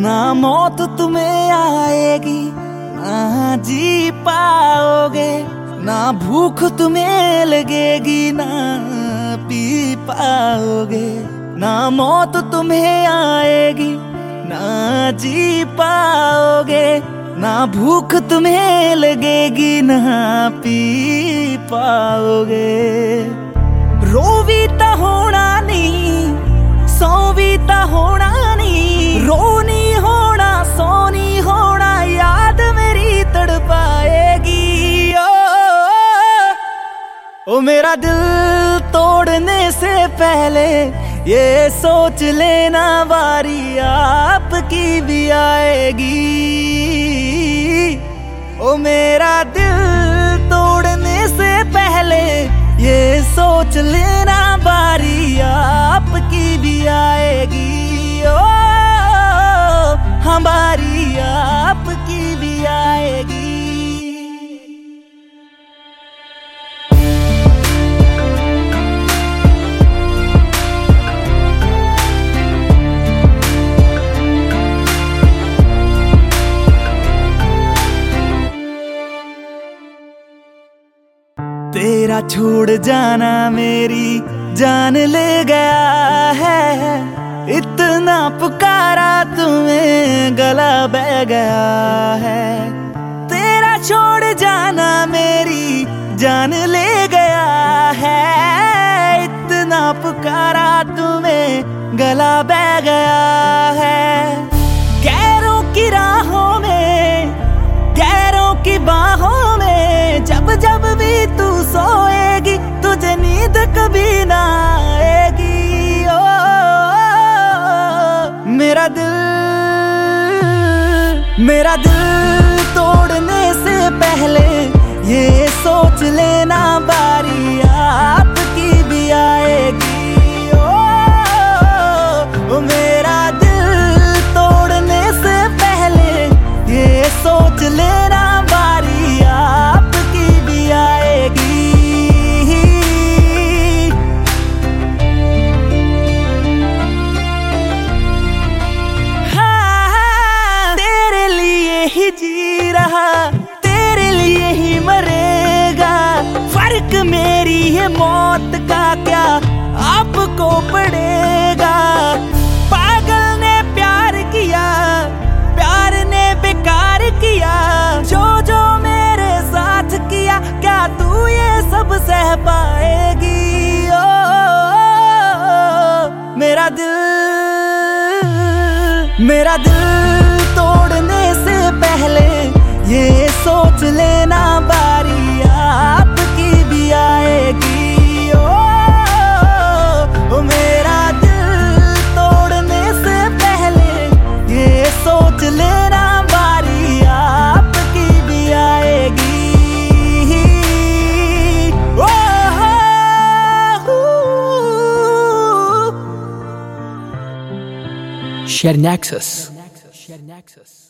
ना मौत तुम्हें आएगी, ना जी पाओगे, ना भूख तुम्हें लगेगी, ना पी पाओगे। ना मौत तुम्हें आएगी, ना जी पाओगे, ना भूख तुम्हें लगेगी, ना पी पाओगे। रोवी ता होना नहीं, सोवी ता होना नहीं, रोनी होना सोनी होना, याद मेरी तड़पाएगी। ओ मेरा दिल तोड़ने से पहले ये सोच लेना, बारी आपकी भी आएगी। ओ मेरा दिल तोड़ने से पहले ये सोच लेना, बारी आपकी भी आएगी। ओ हमारी आपकी भी आएगी। तेरा छोड़ जाना मेरी जान ले गया है, इतना पुकारा तुम्हें गला बह गया है। तेरा छोड़ जाना मेरी जान ले गया है, इतना पुकारा तुम्हें गला बह गया है। गैरों की राहों में, गैरों की बाहों में, जब जब भी तू सोएगी तुझे नींद कभी ना आएगी। ओ मेरा दिल तोड़ने से पहले ये सोच लेना, बारी आपकी भी आएगी। ओ मेरा दिल तोड़ने से पहले ये सोच लेना, बारी आपकी भी आएगी। हाँ, तेरे लिए ही जी रहा, तेरे लिए ही मरेगा। फर्क मेरी है मौत का क्या आपको पड़ेगा। पागल ने प्यार किया, प्यार ने बेकार किया, जो जो मेरे साथ किया, क्या तू ये सब सह पाएगी। ओ मेरा दिल तोड़ने से पहले ये सोच लेना, बारी आपकी भी आएगी। ओ मेरा दिल तोड़ने से पहले ये सोच लेना, बारी आपकी भी आएगी। Share Nexus.